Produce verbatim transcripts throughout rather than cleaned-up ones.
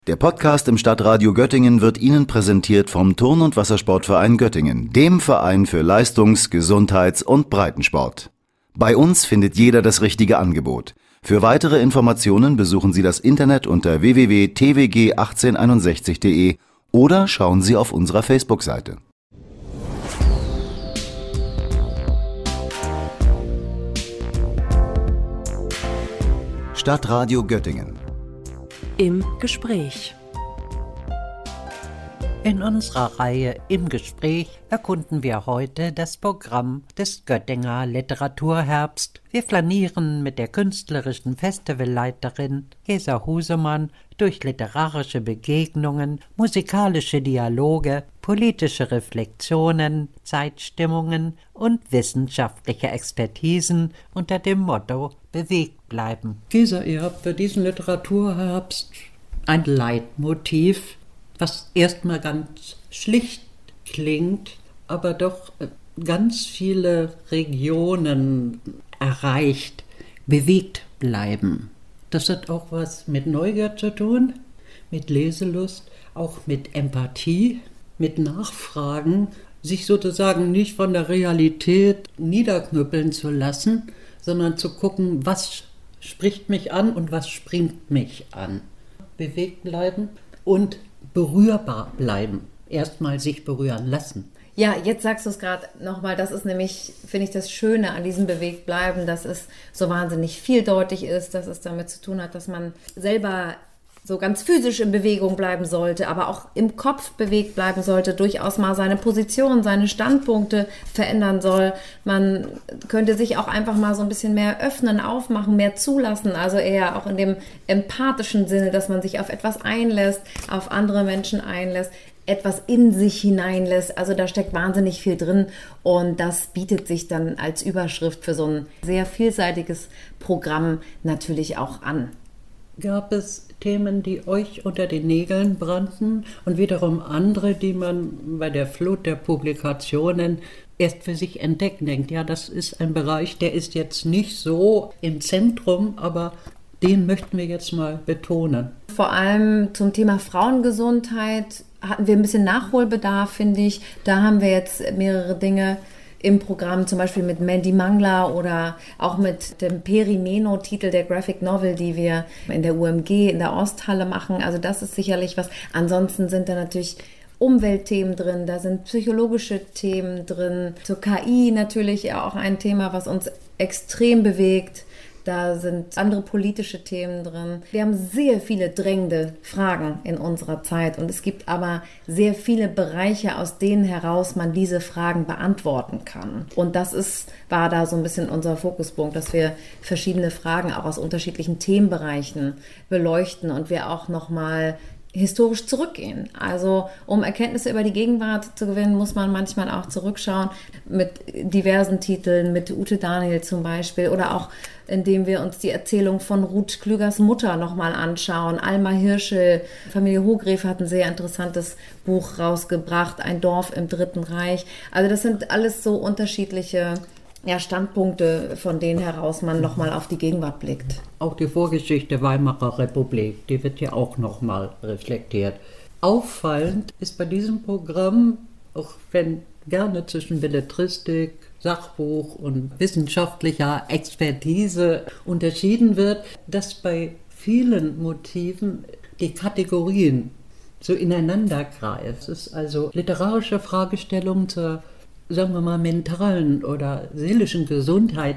Der Podcast im Stadtradio Göttingen wird Ihnen präsentiert vom Turn- und Wassersportverein Göttingen, dem Verein für Leistungs-, Gesundheits- und Breitensport. Bei uns findet jeder das richtige Angebot. Für weitere Informationen besuchen Sie das Internet unter w w w punkt t w g achtzehn einundsechzig punkt d e oder schauen Sie auf unserer Facebook-Seite. Stadtradio Göttingen. Im Gespräch. In unserer Reihe Im Gespräch erkunden wir heute das Programm des Göttinger Literaturherbst. Wir flanieren mit der künstlerischen Festivalleiterin Gesa Husemann durch literarische Begegnungen, musikalische Dialoge, politische Reflexionen, Zeitstimmungen und wissenschaftliche Expertisen unter dem Motto Bewegt bleiben. Gesa, ihr habt für diesen Literaturherbst ein Leitmotiv, was erstmal ganz schlicht klingt, aber doch ganz viele Regionen erreicht. Bewegt bleiben. Das hat auch was mit Neugier zu tun, mit Leselust, auch mit Empathie, mit Nachfragen, sich sozusagen nicht von der Realität niederknüppeln zu lassen, sondern zu gucken, was spricht mich an und was springt mich an. Bewegt bleiben und berührbar bleiben. Erstmal sich berühren lassen. Ja, jetzt sagst du es gerade nochmal, das ist nämlich, finde ich, das Schöne an diesem Bewegtbleiben, dass es so wahnsinnig vieldeutig ist, dass es damit zu tun hat, dass man selber so ganz physisch in Bewegung bleiben sollte, aber auch im Kopf bewegt bleiben sollte, durchaus mal seine Position, seine Standpunkte verändern soll. Man könnte sich auch einfach mal so ein bisschen mehr öffnen, aufmachen, mehr zulassen, also eher auch in dem empathischen Sinne, dass man sich auf etwas einlässt, auf andere Menschen einlässt, etwas in sich hineinlässt. Also da steckt wahnsinnig viel drin und das bietet sich dann als Überschrift für so ein sehr vielseitiges Programm natürlich auch an. Gab es Themen, die euch unter den Nägeln brannten und wiederum andere, die man bei der Flut der Publikationen erst für sich entdecken, denkt, ja, das ist ein Bereich, der ist jetzt nicht so im Zentrum, aber den möchten wir jetzt mal betonen. Vor allem zum Thema Frauengesundheit hatten wir ein bisschen Nachholbedarf, finde ich. Da haben wir jetzt mehrere Dinge im Programm, zum Beispiel mit Mandy Mangler oder auch mit dem Perimeno-Titel der Graphic Novel, die wir in der U M G in der Osthalle machen. Also das ist sicherlich was. Ansonsten sind da natürlich Umweltthemen drin, da sind psychologische Themen drin. Zur K I natürlich auch ein Thema, was uns extrem bewegt. Da sind andere politische Themen drin. Wir haben sehr viele drängende Fragen in unserer Zeit und es gibt aber sehr viele Bereiche, aus denen heraus man diese Fragen beantworten kann. Und das ist, war da so ein bisschen unser Fokuspunkt, dass wir verschiedene Fragen auch aus unterschiedlichen Themenbereichen beleuchten und wir auch nochmal historisch zurückgehen. Also um Erkenntnisse über die Gegenwart zu gewinnen, muss man manchmal auch zurückschauen mit diversen Titeln, mit Ute Daniel zum Beispiel oder auch indem wir uns die Erzählung von Ruth Klügers Mutter nochmal anschauen. Alma Hirschel, Familie Hogrefe hat ein sehr interessantes Buch rausgebracht, Ein Dorf im Dritten Reich. Also das sind alles so unterschiedliche ja, Standpunkte, von denen heraus man nochmal auf die Gegenwart blickt. Auch die Vorgeschichte Weimarer Republik, die wird ja auch nochmal reflektiert. Auffallend ist bei diesem Programm, auch wenn gerne zwischen Belletristik, Sachbuch und wissenschaftlicher Expertise unterschieden wird, dass bei vielen Motiven die Kategorien so ineinander greifen. Es ist also literarische Fragestellungen zur, sagen wir mal, mentalen oder seelischen Gesundheit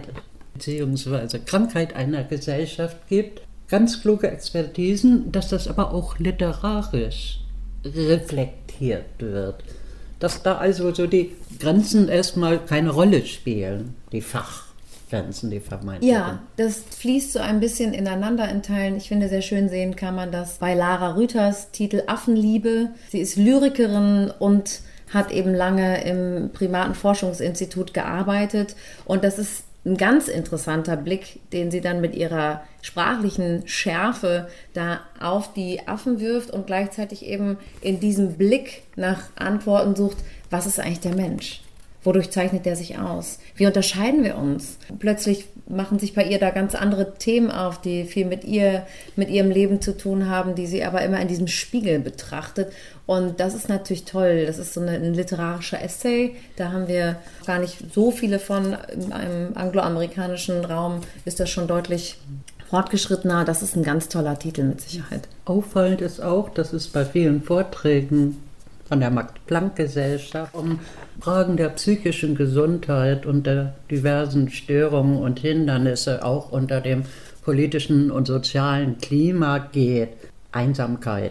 bzw. Krankheit einer Gesellschaft gibt. Ganz kluge Expertisen, dass das aber auch literarisch reflektiert wird. Dass da also so die Grenzen erstmal keine Rolle spielen, die Fachgrenzen, die vermeintlichen. Ja, das fließt so ein bisschen ineinander in Teilen. Ich finde, sehr schön sehen kann man das bei Lara Rüthers Titel Affenliebe. Sie ist Lyrikerin und hat eben lange im Primatenforschungsinstitut gearbeitet und das ist ein ganz interessanter Blick, den sie dann mit ihrer sprachlichen Schärfe da auf die Affen wirft und gleichzeitig eben in diesem Blick nach Antworten sucht, was ist eigentlich der Mensch? Wodurch zeichnet der sich aus? Wie unterscheiden wir uns? Plötzlich machen sich bei ihr da ganz andere Themen auf, die viel mit ihr, mit ihrem Leben zu tun haben, die sie aber immer in diesem Spiegel betrachtet. Und das ist natürlich toll. Das ist so eine, ein literarischer Essay. Da haben wir gar nicht so viele von. In einem angloamerikanischen Raum ist das schon deutlich fortgeschrittener. Das ist ein ganz toller Titel mit Sicherheit. Auffallend ist auch, dass es bei vielen Vorträgen von der Max-Planck-Gesellschaft um Fragen der psychischen Gesundheit und der diversen Störungen und Hindernisse auch unter dem politischen und sozialen Klima geht. Einsamkeit,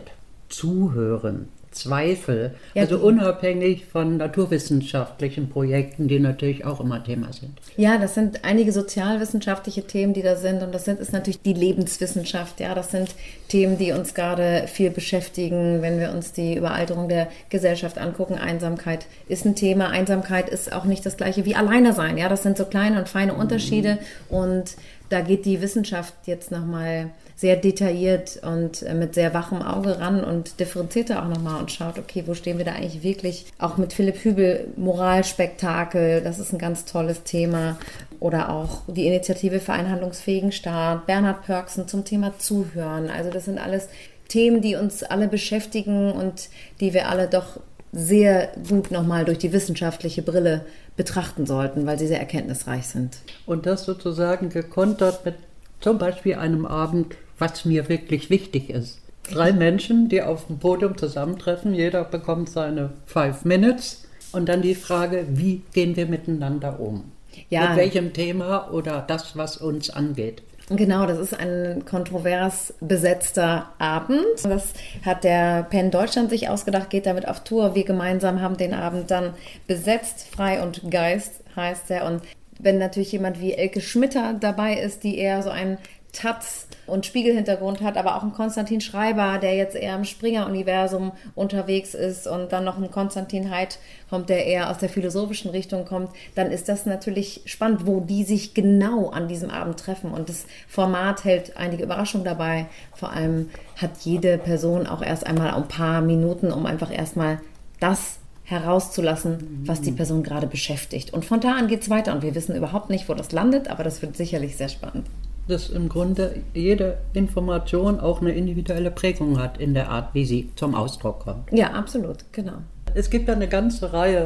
Zuhören, Zweifel, Ja, also die- unabhängig von naturwissenschaftlichen Projekten, die natürlich auch immer Thema sind. Ja, das sind einige sozialwissenschaftliche Themen, die da sind. Und das sind, ist natürlich die Lebenswissenschaft. Ja, das sind Themen, die uns gerade viel beschäftigen, wenn wir uns die Überalterung der Gesellschaft angucken. Einsamkeit ist ein Thema. Einsamkeit ist auch nicht das Gleiche wie alleine sein. Ja, das sind so kleine und feine Unterschiede. Und da geht die Wissenschaft jetzt nochmal sehr detailliert und äh, mit sehr wachem Auge ran und differenzierter auch nochmal und schaut, okay, wo stehen wir da eigentlich wirklich? Auch mit Philipp Hübel, Moralspektakel, das ist ein ganz tolles Thema. Oder auch die Initiative für einen handlungsfähigen Staat, Bernhard Pörksen zum Thema Zuhören. Also das sind alles Themen, die uns alle beschäftigen und die wir alle doch sehr gut nochmal durch die wissenschaftliche Brille betrachten sollten, weil sie sehr erkenntnisreich sind. Und das sozusagen gekontert mit zum Beispiel einem Abend, was mir wirklich wichtig ist. Drei Menschen, die auf dem Podium zusammentreffen, jeder bekommt seine Five Minutes und dann die Frage, wie gehen wir miteinander um? Ja. Mit welchem Thema oder das, was uns angeht. Genau, das ist ein kontrovers besetzter Abend. Das hat der Penn Deutschland sich ausgedacht, geht damit auf Tour. Wir gemeinsam haben den Abend dann besetzt. Frei und Geist heißt er. Und wenn natürlich jemand wie Elke Schmitter dabei ist, die eher so einen Taz- und Spiegelhintergrund hat, aber auch ein Konstantin Schreiber, der jetzt eher im Springer-Universum unterwegs ist und dann noch ein Konstantin Haidt kommt, der eher aus der philosophischen Richtung kommt, dann ist das natürlich spannend, wo die sich genau an diesem Abend treffen. Und das Format hält einige Überraschungen dabei. Vor allem hat jede Person auch erst einmal ein paar Minuten, um einfach erstmal das herauszulassen, was die Person gerade beschäftigt. Und von da an geht es weiter und wir wissen überhaupt nicht, wo das landet, aber das wird sicherlich sehr spannend. Dass im Grunde jede Information auch eine individuelle Prägung hat in der Art, wie sie zum Ausdruck kommt. Ja, absolut, genau. Es gibt eine ganze Reihe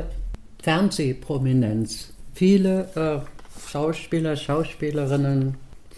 Fernsehprominenz. Viele äh, Schauspieler, Schauspielerinnen,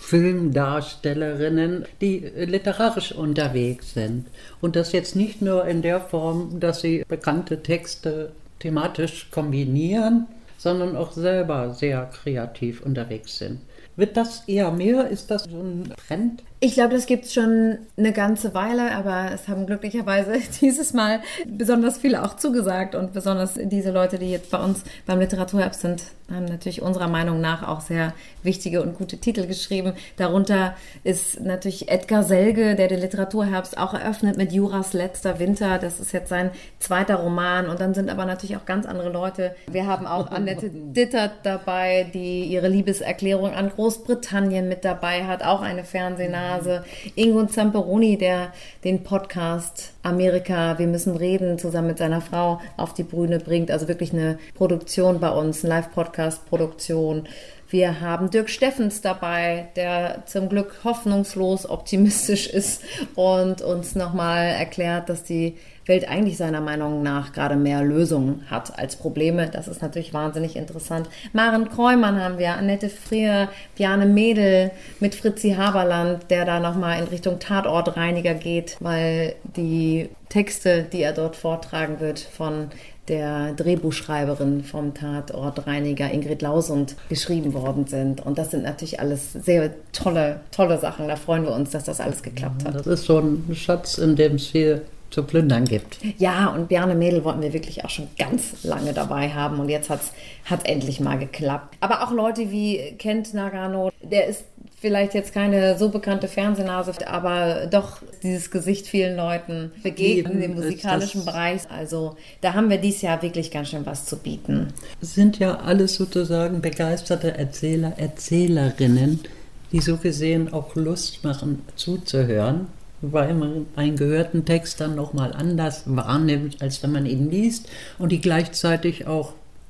Filmdarstellerinnen, die literarisch unterwegs sind. Und das jetzt nicht nur in der Form, dass sie bekannte Texte thematisch kombinieren, sondern auch selber sehr kreativ unterwegs sind. Wird das eher mehr? Ist das so ein Trend? Ich glaube, das gibt es schon eine ganze Weile, aber es haben glücklicherweise dieses Mal besonders viele auch zugesagt und besonders diese Leute, die jetzt bei uns beim Literaturherbst sind, haben natürlich unserer Meinung nach auch sehr wichtige und gute Titel geschrieben. Darunter ist natürlich Edgar Selge, der den Literaturherbst auch eröffnet mit Juras letzter Winter. Das ist jetzt sein zweiter Roman und dann sind aber natürlich auch ganz andere Leute. Wir haben auch Annette Dittert dabei, die ihre Liebeserklärung an Großbritannien mit dabei hat, auch eine Fernsehnase. Ingo Zamperoni, der den Podcast Amerika, wir müssen reden, zusammen mit seiner Frau auf die Bühne bringt. Also wirklich eine Produktion bei uns, eine Live-Podcast-Produktion. Wir haben Dirk Steffens dabei, der zum Glück hoffnungslos optimistisch ist und uns nochmal erklärt, dass die Welt eigentlich seiner Meinung nach gerade mehr Lösungen hat als Probleme. Das ist natürlich wahnsinnig interessant. Maren Kreumann haben wir, Annette Frier, Bjarne Mädel mit Fritzi Haberland, der da nochmal in Richtung Tatortreiniger geht, weil die Texte, die er dort vortragen wird, von der Drehbuchschreiberin vom Tatortreiniger Ingrid Lausund geschrieben worden sind. Und das sind natürlich alles sehr tolle, tolle Sachen. Da freuen wir uns, dass das alles geklappt hat. Das ist so ein Schatz, in dem es viel zu plündern gibt. Ja, und Bjarne Mädel wollten wir wirklich auch schon ganz lange dabei haben und jetzt hat es endlich mal geklappt. Aber auch Leute wie Kent Nagano, der ist vielleicht jetzt keine so bekannte Fernsehnase, aber doch dieses Gesicht vielen Leuten begegnet im musikalischen Bereich. Also da haben wir dieses Jahr wirklich ganz schön was zu bieten. Es sind ja alles sozusagen begeisterte Erzähler, Erzählerinnen, die so gesehen auch Lust machen zuzuhören, weil man einen gehörten Text dann nochmal anders wahrnimmt, als wenn man ihn liest und die gleichzeitig auch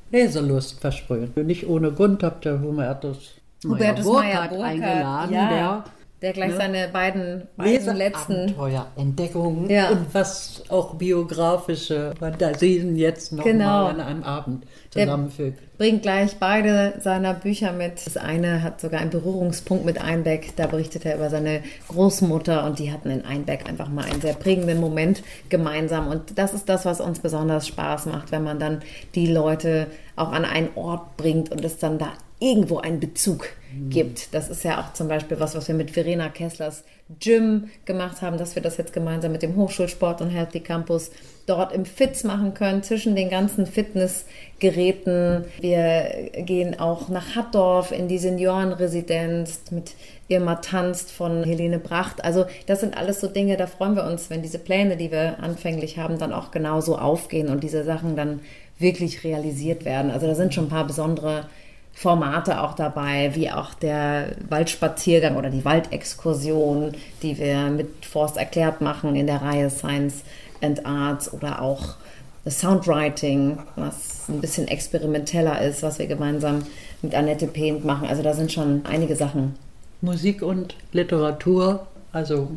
Leselust versprühen. Nicht ohne Grund habt ihr Hubertus Hubertus Meyer-Burkhardt eingeladen, ja, der, der gleich ne, seine beiden, beiden letzten Abenteuer, Entdeckungen Ja. und was auch biografische Fantasien jetzt noch Genau. mal an einem Abend zusammenfügt. bringt gleich beide seiner Bücher mit. Das eine hat sogar einen Berührungspunkt mit Einbeck. Da berichtet er über seine Großmutter und die hatten in Einbeck einfach mal einen sehr prägenden Moment gemeinsam. Und das ist das, was uns besonders Spaß macht, wenn man dann die Leute auch an einen Ort bringt und es dann da irgendwo einen Bezug gibt. Das ist ja auch zum Beispiel was, was wir mit Verena Kesslers Gym gemacht haben, dass wir das jetzt gemeinsam mit dem Hochschulsport und Healthy Campus dort im Fitz machen können, zwischen den ganzen Fitnessgeräten. Wir gehen auch nach Hattorf in die Seniorenresidenz mit Irma Tanzt von Helene Bracht. Also das sind alles so Dinge, da freuen wir uns, wenn diese Pläne, die wir anfänglich haben, dann auch genauso aufgehen und diese Sachen dann wirklich realisiert werden. Also da sind schon ein paar besondere Formate auch dabei, wie auch der Waldspaziergang oder die Waldexkursion, die wir mit Forst erklärt machen in der Reihe Science and Arts, oder auch das Soundwriting, was ein bisschen experimenteller ist, was wir gemeinsam mit Annette Pehnt machen. Also da sind schon einige Sachen. Musik und Literatur, also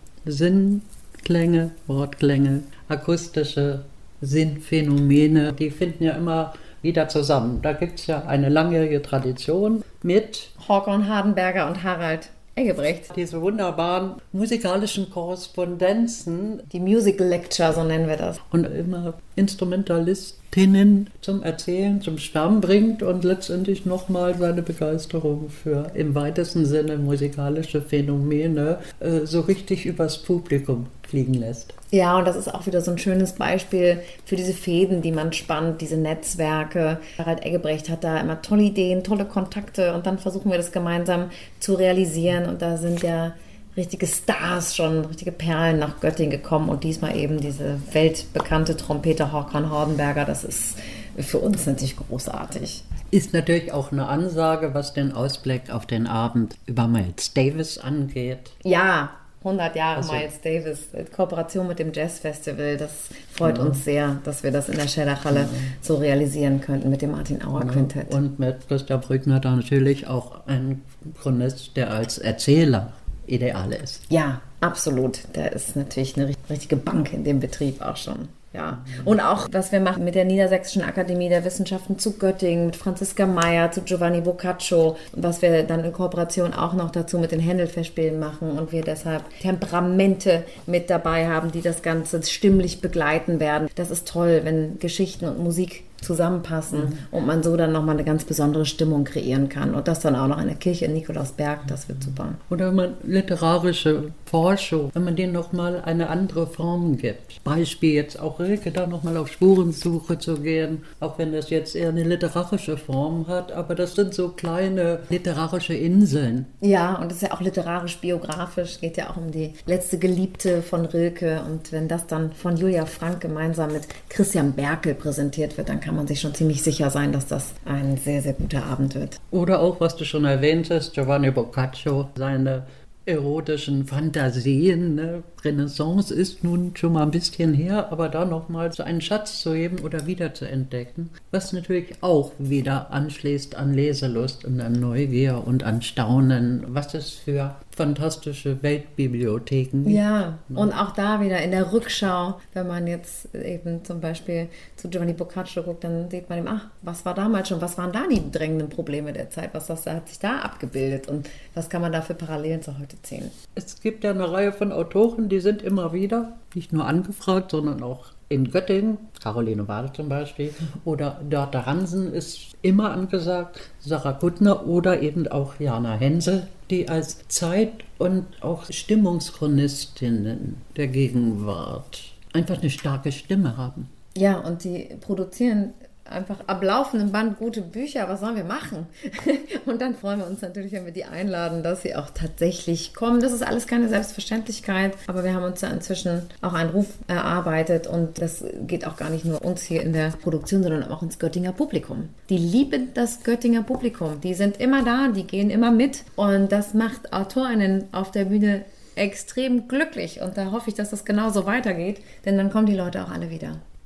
Sinnklänge, Wortklänge, akustische Sinnphänomene, die finden ja immer wieder zusammen. Da gibt es ja eine langjährige Tradition mit Håkon Hardenberger und Harald Eggebrecht. diese wunderbaren musikalischen Korrespondenzen Die Musical Lecture, so nennen wir das. und immer Instrumentalistinnen zum Erzählen, zum Schwärmen bringt und letztendlich nochmal seine Begeisterung für im weitesten Sinne musikalische Phänomene äh, so richtig übers Publikum fliegen lässt. Ja, und das ist auch wieder so ein schönes Beispiel für diese Fäden, die man spannt, diese Netzwerke. Harald Eggebrecht hat da immer tolle Ideen, tolle Kontakte und dann versuchen wir das gemeinsam zu realisieren. Und da sind ja richtige Stars schon, richtige Perlen nach Göttingen gekommen und diesmal eben diese weltbekannte Trompeter Håkon Hardenberger. Das ist für uns natürlich großartig. Ist natürlich auch eine Ansage, was den Ausblick auf den Abend über Miles Davis angeht. Ja, hundert Jahre Also- Miles Davis, Kooperation mit dem Jazz Festival, das freut Ja. uns sehr, dass wir das in der Schäderhalle so realisieren könnten mit dem Martin Auer Quintett. Und mit Christian Brückner da natürlich auch ein Chronist, der als Erzähler ideal ist. Ja, absolut. Der ist natürlich eine richtige Bank in dem Betrieb auch schon. Ja. Und auch, was wir machen mit der Niedersächsischen Akademie der Wissenschaften zu Göttingen, mit Franziska Meyer, zu Giovanni Boccaccio, was wir dann in Kooperation auch noch dazu mit den Händel-Festspielen machen und wir deshalb Temperamente mit dabei haben, die das Ganze stimmlich begleiten werden. Das ist toll, wenn Geschichten und Musik zusammenpassen mhm. und man so dann nochmal eine ganz besondere Stimmung kreieren kann. Und das dann auch noch in der Kirche in Nikolausberg, das wird super. Oder wenn man literarische Forschung, wenn man denen nochmal eine andere Form gibt. Beispiel jetzt auch Rilke, da nochmal auf Spurensuche zu gehen, auch wenn das jetzt eher eine literarische Form hat, aber das sind so kleine literarische Inseln. Ja, und das ist ja auch literarisch-biografisch, geht ja auch um die letzte Geliebte von Rilke. Und wenn das dann von Julia Frank gemeinsam mit Christian Berkel präsentiert wird, dann kann man sich schon ziemlich sicher sein, dass das ein sehr, sehr guter Abend wird. Oder auch, was du schon erwähntest, Giovanni Boccaccio, seine erotischen Fantasien. Ne? Renaissance ist nun schon mal ein bisschen her, aber da nochmal so einen Schatz zu heben oder wieder zu entdecken, was natürlich auch wieder anschließt an Leselust und an Neugier und an Staunen, was es für fantastische Weltbibliotheken gibt. Ja, und auch da wieder in der Rückschau, wenn man jetzt eben zum Beispiel zu Giovanni Boccaccio guckt, dann sieht man eben, ach, was war damals schon, was waren da die drängenden Probleme der Zeit, was das, hat sich da abgebildet und was kann man da für Parallelen zu heute ziehen? Es gibt ja eine Reihe von Autoren, die sind immer wieder nicht nur angefragt, sondern auch in Göttingen, Caroline Wade zum Beispiel, oder Dörte Hansen ist immer angesagt, Sarah Kuttner oder eben auch Jana Hensel, die als Zeit- und auch Stimmungschronistinnen der Gegenwart einfach eine starke Stimme haben. Ja, und die produzieren einfach am laufenden Band gute Bücher. Was sollen wir machen? Und dann freuen wir uns natürlich, wenn wir die einladen, dass sie auch tatsächlich kommen. Das ist alles keine Selbstverständlichkeit, aber wir haben uns da inzwischen auch einen Ruf erarbeitet und das geht auch gar nicht nur uns hier in der Produktion, sondern auch ins Göttinger Publikum. Die lieben das Göttinger Publikum. Die sind immer da, die gehen immer mit und das macht AutorInnen auf der Bühne extrem glücklich und da hoffe ich, dass das genauso weitergeht, denn dann kommen die Leute auch alle wieder.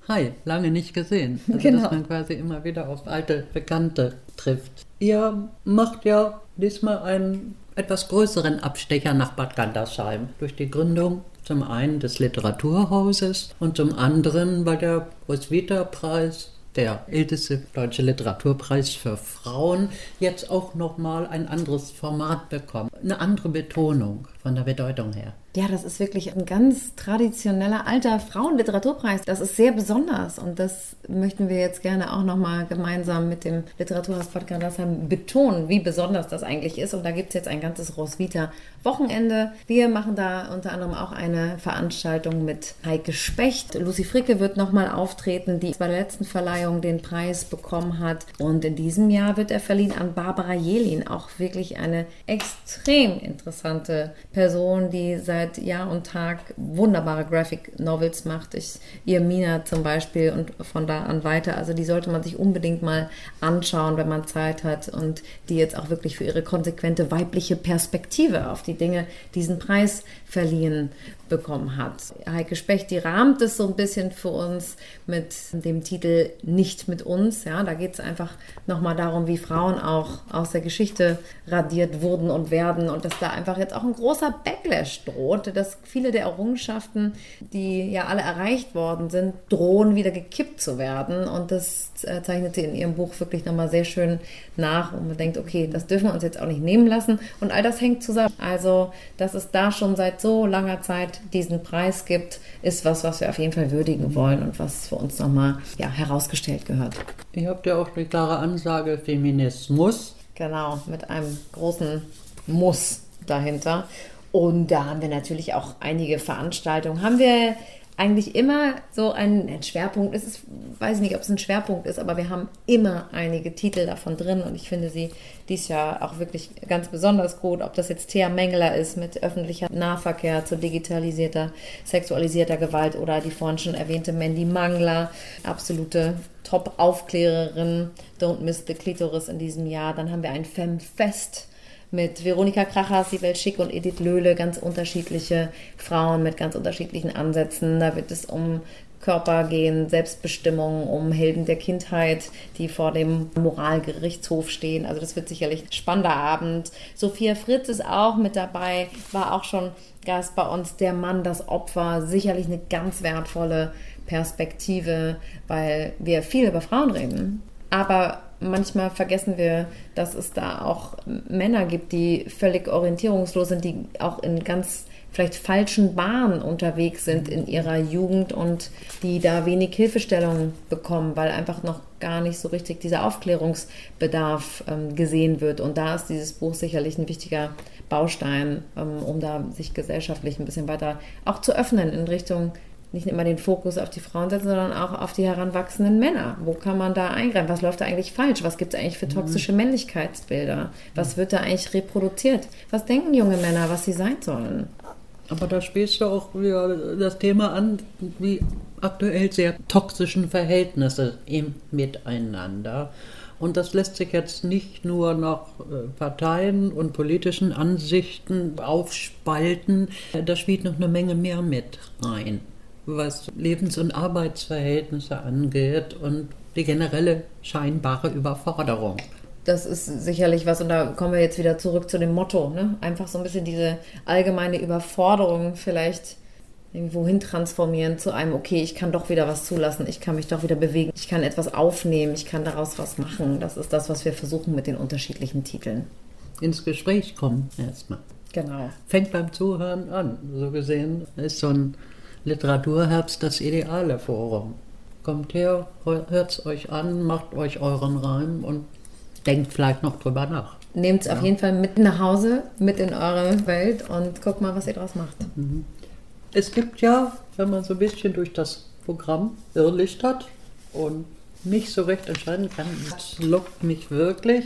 hi, lange nicht gesehen. Also Genau. dass man quasi immer wieder auf alte Bekannte trifft. Ihr macht ja diesmal einen etwas größeren Abstecher nach Bad Gandersheim durch die Gründung zum einen des Literaturhauses und zum anderen, weil der Roswitha-Preis, der älteste deutsche Literaturpreis für Frauen, jetzt auch nochmal ein anderes Format bekommt. Eine andere Betonung von der Bedeutung her. Ja, das ist wirklich ein ganz traditioneller alter Frauenliteraturpreis. Das ist sehr besonders und das möchten wir jetzt gerne auch nochmal gemeinsam mit dem Literaturhaus Bad Gandersheim betonen, wie besonders das eigentlich ist. Und da gibt es jetzt ein ganzes Roswitha-Wochenende. Wir machen da unter anderem auch eine Veranstaltung mit Heike Specht. Lucy Fricke wird nochmal auftreten, die bei der letzten Verleihung den Preis bekommen hat. Und in diesem Jahr wird er verliehen an Barbara Jelin, auch wirklich eine extrem interessante Person, die seit Jahr und Tag wunderbare Graphic Novels macht. Ich, ihr Mina zum Beispiel und von da an weiter. Also die sollte man sich unbedingt mal anschauen, wenn man Zeit hat und die jetzt auch wirklich für ihre konsequente weibliche Perspektive auf die Dinge diesen Preis verliehen bekommen hat. Heike Specht, die rahmt es so ein bisschen für uns mit dem Titel Nicht mit uns. Ja, da geht es einfach nochmal darum, wie Frauen auch aus der Geschichte radiert wurden und werden und dass da einfach jetzt auch ein großer Backlash droht, dass viele der Errungenschaften, die ja alle erreicht worden sind, drohen wieder gekippt zu werden und das zeichnet sie in ihrem Buch wirklich nochmal sehr schön nach und man denkt, okay, das dürfen wir uns jetzt auch nicht nehmen lassen und all das hängt zusammen. Also, dass es da schon seit so langer Zeit diesen Preis gibt, ist was, was wir auf jeden Fall würdigen wollen und was für uns nochmal ja, herausgestellt gehört. Ihr habt ja auch die klare Ansage Feminismus. Genau, mit einem großen Muss dahinter. Und da haben wir natürlich auch einige Veranstaltungen. Haben wir eigentlich immer so einen, einen Schwerpunkt, es ist, weiß nicht, ob es ein Schwerpunkt ist, aber wir haben immer einige Titel davon drin und ich finde sie dieses Jahr auch wirklich ganz besonders gut, ob das jetzt Thea Mengeler ist mit öffentlicher Nahverkehr zu digitalisierter, sexualisierter Gewalt oder die vorhin schon erwähnte Mandy Mangler, absolute Top-Aufklärerin, Don't Miss the Clitoris in diesem Jahr. Dann haben wir ein Femme-Fest mit Veronika Kracher, Sibel Schick und Edith Löhle, ganz unterschiedliche Frauen mit ganz unterschiedlichen Ansätzen. Da wird es um Körper gehen, Selbstbestimmung, um Helden der Kindheit, die vor dem Moralgerichtshof stehen. Also das wird sicherlich ein spannender Abend. Sophia Fritz ist auch mit dabei, war auch schon Gast bei uns. Der Mann, das Opfer, sicherlich eine ganz wertvolle Perspektive, weil wir viel über Frauen reden. Aber manchmal vergessen wir, dass es da auch Männer gibt, die völlig orientierungslos sind, die auch in ganz vielleicht falschen Bahnen unterwegs sind in ihrer Jugend und die da wenig Hilfestellung bekommen, weil einfach noch gar nicht so richtig dieser Aufklärungsbedarf ähm, gesehen wird. Und da ist dieses Buch sicherlich ein wichtiger Baustein, ähm, um da sich gesellschaftlich ein bisschen weiter auch zu öffnen in Richtung nicht immer den Fokus auf die Frauen setzen, sondern auch auf die heranwachsenden Männer. Wo kann man da eingreifen? Was läuft da eigentlich falsch? Was gibt es eigentlich für toxische Männlichkeitsbilder? Was wird da eigentlich reproduziert? Was denken junge Männer, was sie sein sollen? Aber da spielst du auch wieder das Thema an, wie aktuell sehr toxischen Verhältnisse im Miteinander. Und das lässt sich jetzt nicht nur nach Parteien und politischen Ansichten aufspalten, da spielt noch eine Menge mehr mit rein, was Lebens- und Arbeitsverhältnisse angeht und die generelle scheinbare Überforderung. Das ist sicherlich was, und da kommen wir jetzt wieder zurück zu dem Motto, ne? Einfach so ein bisschen diese allgemeine Überforderung vielleicht irgendwo hin transformieren zu einem, okay, ich kann doch wieder was zulassen, ich kann mich doch wieder bewegen, ich kann etwas aufnehmen, ich kann daraus was machen. Das ist das, was wir versuchen mit den unterschiedlichen Titeln. Ins Gespräch kommen erstmal. Genau. Fängt beim Zuhören an. So gesehen ist so ein Literaturherbst das ideale Forum. Kommt her, hört's euch an, macht euch euren Reim und denkt vielleicht noch drüber nach. Nehmt es ja. auf jeden Fall mit nach Hause, mit in eure Welt und guckt mal, was ihr draus macht. Mhm. Es gibt ja, wenn man so ein bisschen durch das Programm irrlichtert und nicht so recht entscheiden kann, was lockt mich wirklich,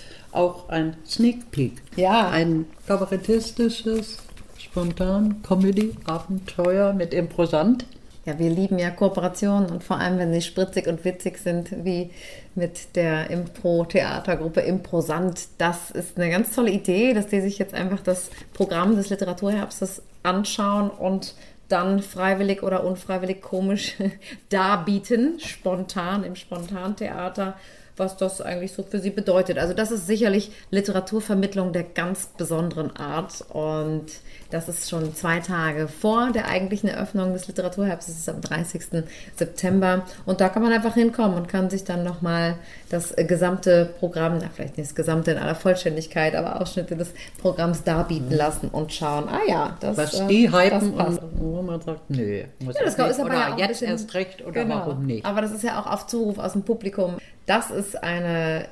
auch ein Sneak Peek. Ja. Ein kabarettistisches, spontan Comedy-Abenteuer mit Imposant. Ja, wir lieben ja Kooperationen und vor allem, wenn sie spritzig und witzig sind, wie mit der Impro-Theatergruppe Imposant. Das ist eine ganz tolle Idee, dass die sich jetzt einfach das Programm des Literaturherbstes anschauen und dann freiwillig oder unfreiwillig komisch darbieten, spontan im Spontantheater, was das eigentlich so für sie bedeutet. Also das ist sicherlich Literaturvermittlung der ganz besonderen Art und das ist schon zwei Tage vor der eigentlichen Eröffnung des Literaturherbstes, das ist am dreißigsten September und da kann man einfach hinkommen und kann sich dann nochmal das gesamte Programm, na vielleicht nicht das gesamte in aller Vollständigkeit, aber Ausschnitte des Programms darbieten lassen und schauen, ah ja, das was die äh, hypen das passt. und wo man sagt, nö, muss Ja, das nicht. ist aber oder ja auch ein jetzt bisschen- erst recht oder Genau. warum nicht. Aber das ist ja auch auf Zuruf aus dem Publikum. Das ist eine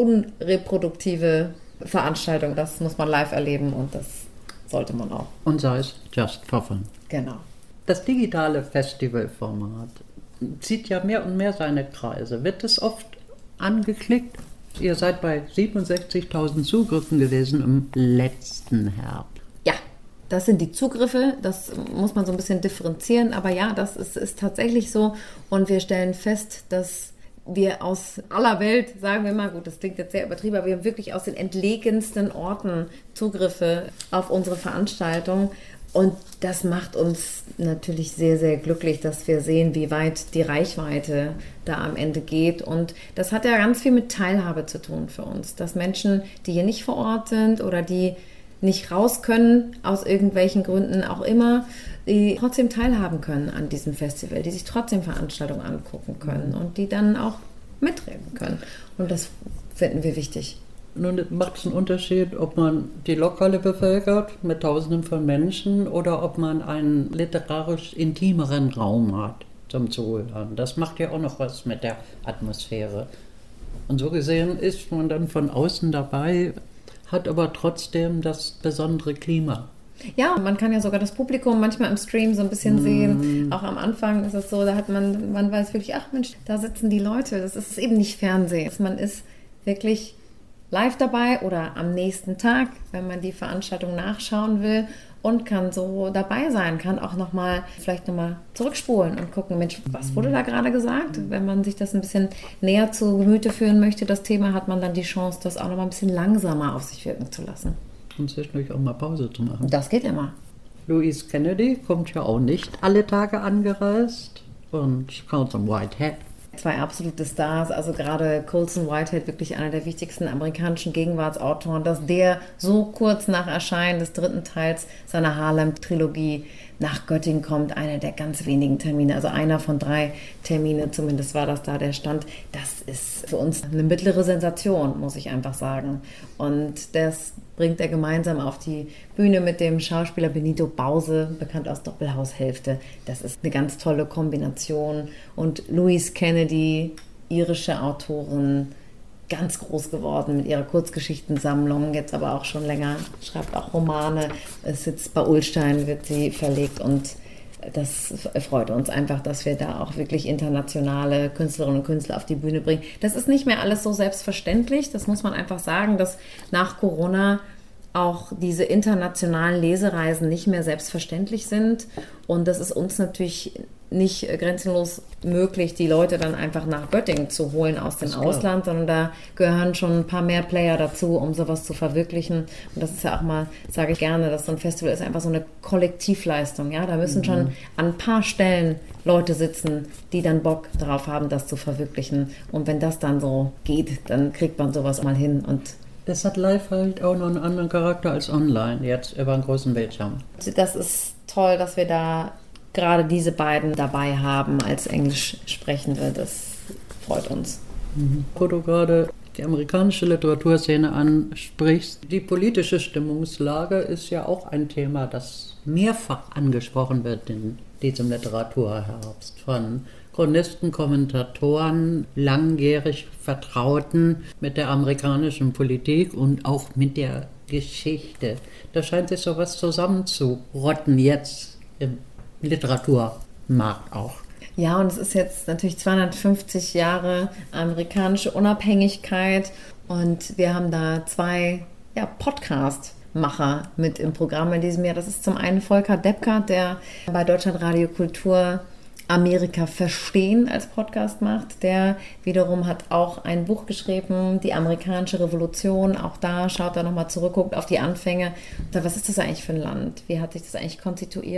unreproduktive Veranstaltung. Das muss man live erleben und das sollte man auch. Und sei es just for fun. Genau. Das digitale Festivalformat zieht ja mehr und mehr seine Kreise. Wird es oft angeklickt? Ihr seid bei siebenundsechzigtausend Zugriffen gewesen im letzten Herbst. Ja, das sind die Zugriffe. Das muss man so ein bisschen differenzieren. Aber ja, das ist, ist tatsächlich so. Und wir stellen fest, dass wir aus aller Welt, sagen wir mal, gut, das klingt jetzt sehr übertrieben, aber wir haben wirklich aus den entlegensten Orten Zugriffe auf unsere Veranstaltung. Und das macht uns natürlich sehr, sehr glücklich, dass wir sehen, wie weit die Reichweite da am Ende geht. Und das hat ja ganz viel mit Teilhabe zu tun für uns, dass Menschen, die hier nicht vor Ort sind oder die nicht raus können, aus irgendwelchen Gründen auch immer, die trotzdem teilhaben können an diesem Festival, die sich trotzdem Veranstaltungen angucken können und die dann auch mitreden können. Und das finden wir wichtig. Nun macht es einen Unterschied, ob man die Lokale bevölkert mit Tausenden von Menschen oder ob man einen literarisch intimeren Raum hat zum Zuhören. Das macht ja auch noch was mit der Atmosphäre. Und so gesehen ist man dann von außen dabei, hat aber trotzdem das besondere Klima. Ja, man kann ja sogar das Publikum manchmal im Stream so ein bisschen mm. sehen. Auch am Anfang ist es so, da hat man, man weiß wirklich, ach Mensch, da sitzen die Leute. Das ist eben nicht Fernsehen. Man ist wirklich live dabei oder am nächsten Tag, wenn man die Veranstaltung nachschauen will und kann so dabei sein, kann auch nochmal, vielleicht nochmal zurückspulen und gucken, Mensch, was wurde da gerade gesagt? Wenn man sich das ein bisschen näher zu Gemüte führen möchte, das Thema, hat man dann die Chance, das auch nochmal ein bisschen langsamer auf sich wirken zu lassen. Und zwischendurch auch mal Pause zu machen. Das geht immer. Louise Kennedy kommt ja auch nicht alle Tage angereist und Colson Whitehead. Zwei absolute Stars, also gerade Colson Whitehead, wirklich einer der wichtigsten amerikanischen Gegenwartsautoren, dass der so kurz nach Erscheinen des dritten Teils seiner Harlem-Trilogie nach Göttingen kommt, einer der ganz wenigen Termine, also einer von drei Termine, zumindest war das da der Stand. Das ist für uns eine mittlere Sensation, muss ich einfach sagen. Und das bringt er gemeinsam auf die Bühne mit dem Schauspieler Benito Bause, bekannt aus Doppelhaushälfte. Das ist eine ganz tolle Kombination. Und Louise Kennedy, irische Autorin, ganz groß geworden mit ihrer Kurzgeschichtensammlung, jetzt aber auch schon länger, schreibt auch Romane, es sitzt bei Ullstein, wird sie verlegt und das freut uns einfach, dass wir da auch wirklich internationale Künstlerinnen und Künstler auf die Bühne bringen. Das ist nicht mehr alles so selbstverständlich, das muss man einfach sagen, dass nach Corona auch diese internationalen Lesereisen nicht mehr selbstverständlich sind und das ist uns natürlich nicht grenzenlos möglich, die Leute dann einfach nach Göttingen zu holen aus dem Ausland, sondern da gehören schon ein paar mehr Player dazu, um sowas zu verwirklichen. Und das ist ja auch mal, sage ich gerne, dass so ein Festival ist einfach so eine Kollektivleistung. Ja, da müssen mhm. schon an ein paar Stellen Leute sitzen, die dann Bock darauf haben, das zu verwirklichen. Und wenn das dann so geht, dann kriegt man sowas mal hin. Und das hat live halt auch noch einen anderen Charakter als online, jetzt über einen großen Bildschirm. Das ist toll, dass wir da gerade diese beiden dabei haben als Englisch Sprechende. Das freut uns. Mhm. Wo du gerade die amerikanische Literaturszene ansprichst, die politische Stimmungslage ist ja auch ein Thema, das mehrfach angesprochen wird in diesem Literaturherbst von Chronisten, Kommentatoren, langjährig Vertrauten mit der amerikanischen Politik und auch mit der Geschichte. Da scheint sich sowas zusammenzurotten jetzt im Literaturmarkt auch. Ja, und es ist jetzt natürlich zweihundertfünfzig Jahre amerikanische Unabhängigkeit und wir haben da zwei ja, Podcast-Macher mit im Programm in diesem Jahr. Das ist zum einen Volker Deppkart, der bei Deutschlandradio Kultur Amerika verstehen als Podcast macht. Der wiederum hat auch ein Buch geschrieben, Die amerikanische Revolution. Auch da schaut er nochmal zurück, guckt auf die Anfänge. Was ist das eigentlich für ein Land? Wie hat sich das eigentlich konstituiert?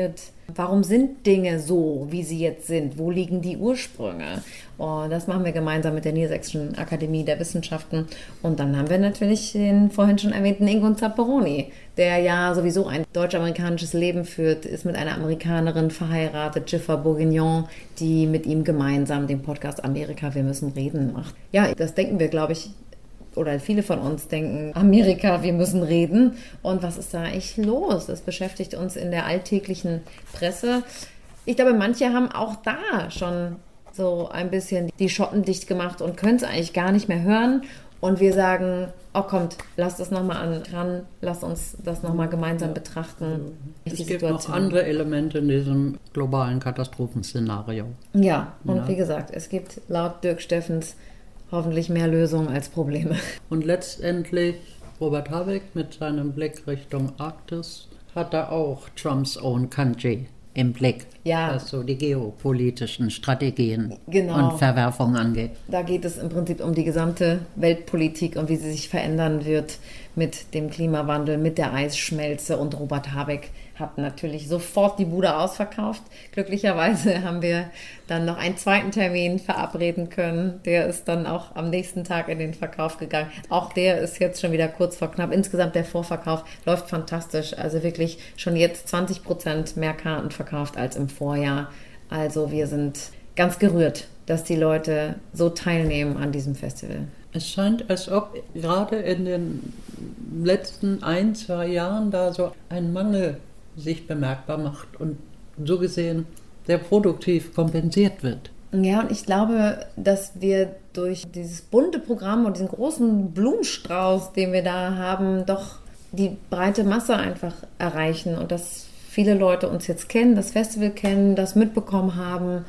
Warum sind Dinge so, wie sie jetzt sind? Wo liegen die Ursprünge? Und das machen wir gemeinsam mit der Niedersächsischen Akademie der Wissenschaften. Und dann haben wir natürlich den vorhin schon erwähnten Ingo Zapparoni, der ja sowieso ein deutsch-amerikanisches Leben führt, ist mit einer Amerikanerin verheiratet, Jiffer Bourguignon, die mit ihm gemeinsam den Podcast Amerika, wir müssen reden macht. Ja, das denken wir, glaube ich, oder viele von uns denken, Amerika, wir müssen reden. Und was ist da eigentlich los? Das beschäftigt uns in der alltäglichen Presse. Ich glaube, manche haben auch da schon so ein bisschen die Schotten dicht gemacht und können es eigentlich gar nicht mehr hören. Und wir sagen, oh kommt, lasst das nochmal an ran, lasst uns das nochmal gemeinsam betrachten. Es gibt Situation. Noch andere Elemente in diesem globalen Katastrophenszenario. Ja, und ja. wie gesagt, es gibt laut Dirk Steffens hoffentlich mehr Lösungen als Probleme. Und letztendlich, Robert Habeck mit seinem Blick Richtung Arktis hat da auch Trumps own country im Blick, ja. was so die geopolitischen Strategien genau. und Verwerfungen angeht. Da geht es im Prinzip um die gesamte Weltpolitik und wie sie sich verändern wird mit dem Klimawandel, mit der Eisschmelze. Und Robert Habeck hat natürlich sofort die Bude ausverkauft. Glücklicherweise haben wir dann noch einen zweiten Termin verabreden können. Der ist dann auch am nächsten Tag in den Verkauf gegangen. Auch der ist jetzt schon wieder kurz vor knapp. Insgesamt der Vorverkauf läuft fantastisch. Also wirklich schon jetzt zwanzig Prozent mehr Karten verkauft als im Vorjahr. Also wir sind ganz gerührt, dass die Leute so teilnehmen an diesem Festival. Es scheint, als ob gerade in den letzten ein, zwei Jahren da so ein Mangel sich bemerkbar macht und so gesehen sehr produktiv kompensiert wird. Ja, und ich glaube, dass wir durch dieses bunte Programm und diesen großen Blumenstrauß, den wir da haben, doch die breite Masse einfach erreichen und dass viele Leute uns jetzt kennen, das Festival kennen, das mitbekommen haben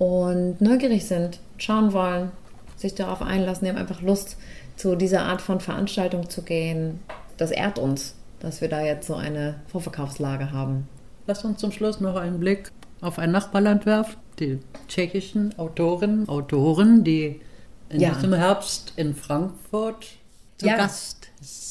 und neugierig sind, schauen wollen, sich darauf einlassen, die haben einfach Lust, zu dieser Art von Veranstaltung zu gehen. Das ehrt uns, dass wir da jetzt so eine Vorverkaufslage haben. Lass uns zum Schluss noch einen Blick auf ein Nachbarland werfen. Die tschechischen Autorinnen, Autoren, die in ja. diesem Herbst in Frankfurt zu ja. Gast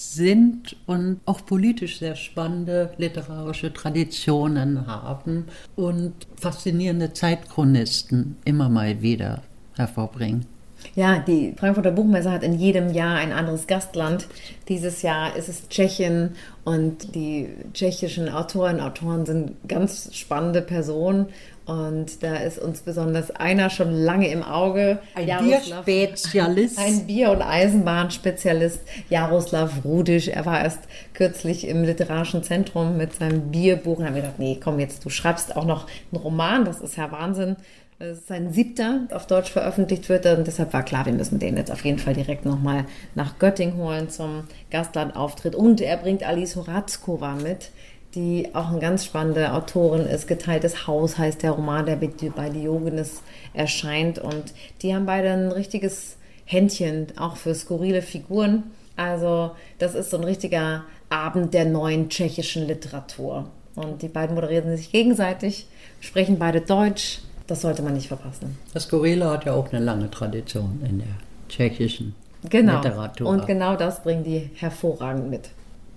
sind und auch politisch sehr spannende literarische Traditionen haben und faszinierende Zeitchronisten immer mal wieder hervorbringen. Ja, die Frankfurter Buchmesse hat in jedem Jahr ein anderes Gastland. Dieses Jahr ist es Tschechien und die tschechischen Autorinnen und Autoren sind ganz spannende Personen. Und da ist uns besonders einer schon lange im Auge. Ein Bierspezialist. Ein Bier- und Eisenbahnspezialist, Jaroslav Rudisch. Er war erst kürzlich im Literarischen Zentrum mit seinem Bierbuch. Und haben wir gedacht, nee, komm jetzt, du schreibst auch noch einen Roman. Das ist ja Wahnsinn. Das ist sein siebter, auf Deutsch veröffentlicht wird. Und deshalb war klar, wir müssen den jetzt auf jeden Fall direkt nochmal nach Göttingen holen zum Gastlandauftritt. Und er bringt Alice Horazkova mit, die auch eine ganz spannende Autorin ist. Geteiltes Haus heißt der Roman, der bei Diogenes erscheint. Und die haben beide ein richtiges Händchen, auch für skurrile Figuren. Also das ist so ein richtiger Abend der neuen tschechischen Literatur. Und die beiden moderieren sich gegenseitig, sprechen beide Deutsch. Das sollte man nicht verpassen. Das Skurrile hat ja auch eine lange Tradition in der tschechischen genau. Literatur. Und genau das bringen die hervorragend mit.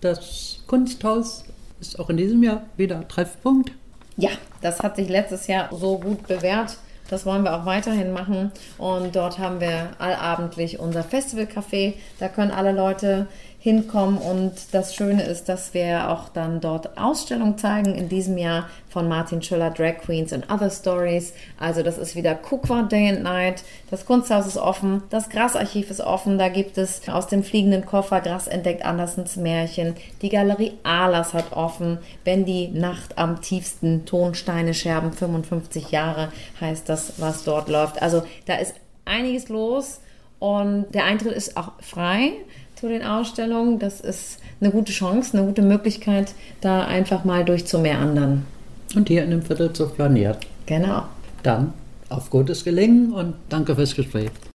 Das Kunsthaus ist auch in diesem Jahr wieder Treffpunkt. Ja, das hat sich letztes Jahr so gut bewährt. Das wollen wir auch weiterhin machen. Und dort haben wir allabendlich unser Festivalcafé. Da können alle Leute hinkommen. Und das Schöne ist, dass wir auch dann dort Ausstellungen zeigen. In diesem Jahr von Martin Schüller, Drag Queens and Other Stories. Also das ist wieder Kuqwa Day and Night. Das Kunsthaus ist offen. Das Grasarchiv ist offen. Da gibt es aus dem fliegenden Koffer Gras entdeckt Andersens Märchen. Die Galerie Ahlers hat offen. Wenn die Nacht am tiefsten Tonsteine scherben. fünfundfünfzig Jahre heißt das, was dort läuft. Also da ist einiges los. Und der Eintritt ist auch frei zu den Ausstellungen. Das ist eine gute Chance, eine gute Möglichkeit, da einfach mal durchzumeandern. Und hier in dem Viertel zu flanieren. Genau. Dann auf gutes Gelingen und danke fürs Gespräch.